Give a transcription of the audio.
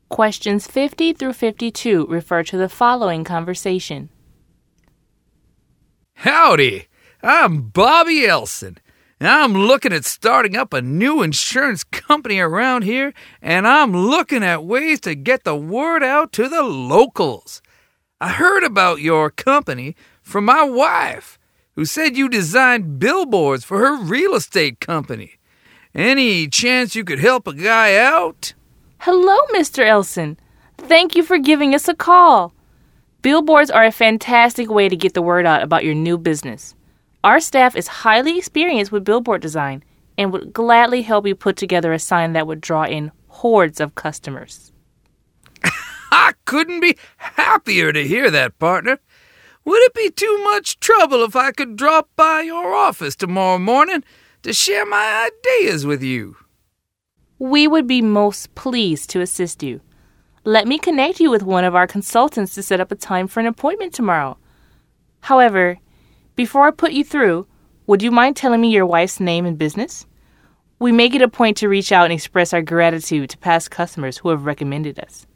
Questions 50 through 52 refer to the following conversation. Howdy, I'm Bobby Elson, and I'm looking at starting up a new insurance company around here, and I'm looking at ways to get the word out to the locals. I heard about your company from my wife, who said you designed billboards for her real estate company. Any chance you could help a guy out? Hello, Mr. Elson. Thank you for giving us a call. Billboards are a fantastic way to get the word out about your new business. Our staff is highly experienced with billboard design and would gladly help you put together a sign that would draw in hordes of customers. I couldn't be happier to hear that, partner. Would it be too much trouble if I could drop by your office tomorrow morning to share my ideas with you? We would be most pleased to assist you. Let me connect you with one of our consultants to set up a time for an appointment tomorrow. However, before I put you through, would you mind telling me your wife's name and business? We make it a point to reach out and express our gratitude to past customers who have recommended us.